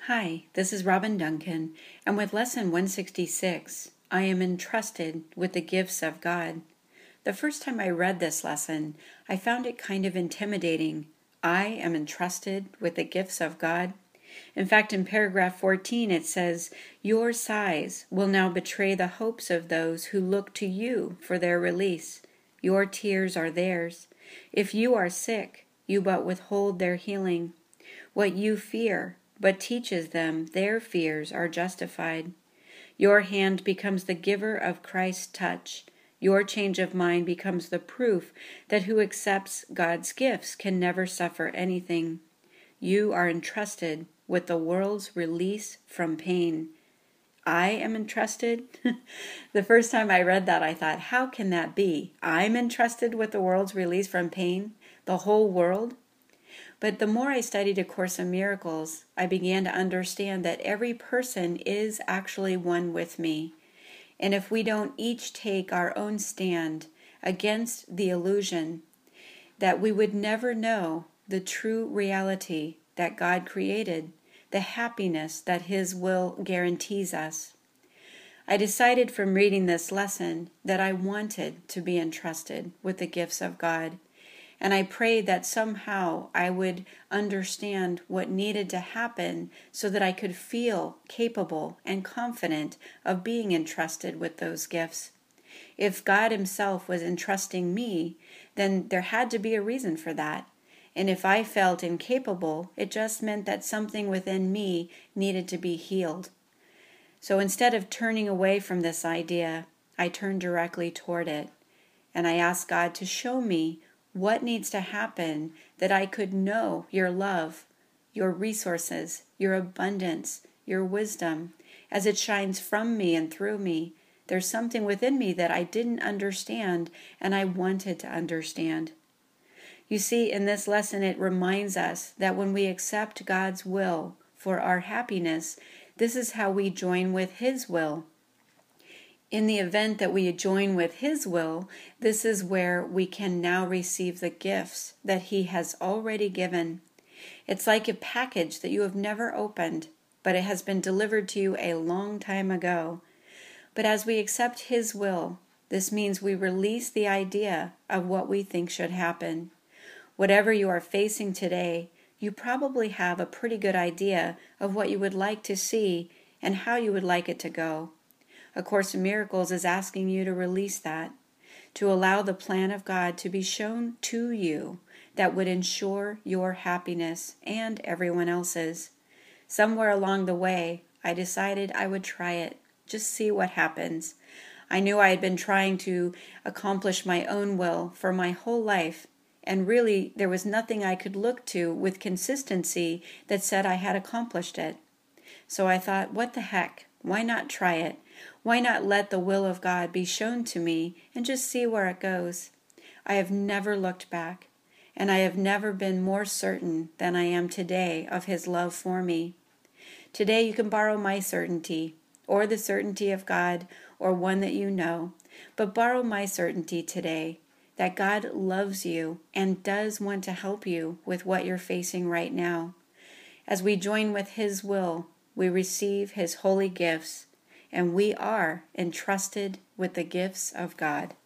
Hi, this is Robin Duncan, and with Lesson 166, I am entrusted with the gifts of God. The first time I read this lesson, I found it kind of intimidating. I am entrusted with the gifts of God. In fact, in paragraph 14, it says, "Your sighs will now betray the hopes of those who look to you for their release. Your tears are theirs. If you are sick, you but withhold their healing. What you fear but teaches them their fears are justified. Your hand becomes the giver of Christ's touch. Your change of mind becomes the proof that who accepts God's gifts can never suffer anything. You are entrusted with the world's release from pain." I am entrusted? The first time I read that, I thought, how can that be? I'm entrusted with the world's release from pain? The whole world? But the more I studied A Course in Miracles, I began to understand that every person is actually one with me. And if we don't each take our own stand against the illusion, that we would never know the true reality that God created, the happiness that His will guarantees us. I decided from reading this lesson that I wanted to be entrusted with the gifts of God. And I prayed that somehow I would understand what needed to happen so that I could feel capable and confident of being entrusted with those gifts. If God Himself was entrusting me, then there had to be a reason for that. And if I felt incapable, it just meant that something within me needed to be healed. So instead of turning away from this idea, I turned directly toward it. And I asked God to show me what needs to happen that I could know your love, your resources, your abundance, your wisdom, as it shines from me and through me. There's something within me that I didn't understand, and I wanted to understand. You see, in this lesson, it reminds us that when we accept God's will for our happiness, this is how we join with His will. In the event that we join with His will, this is where we can now receive the gifts that He has already given. It's like a package that you have never opened, but it has been delivered to you a long time ago. But as we accept His will, this means we release the idea of what we think should happen. Whatever you are facing today, you probably have a pretty good idea of what you would like to see and how you would like it to go. A Course in Miracles is asking you to release that, to allow the plan of God to be shown to you that would ensure your happiness and everyone else's. Somewhere along the way, I decided I would try it, just see what happens. I knew I had been trying to accomplish my own will for my whole life, and really there was nothing I could look to with consistency that said I had accomplished it. So I thought, what the heck? Why not try it? Why not let the will of God be shown to me and just see where it goes? I have never looked back, and I have never been more certain than I am today of His love for me. Today you can borrow my certainty, or the certainty of God, or one that you know, but borrow my certainty today that God loves you and does want to help you with what you're facing right now. As we join with His will, we receive His holy gifts, and we are entrusted with the gifts of God.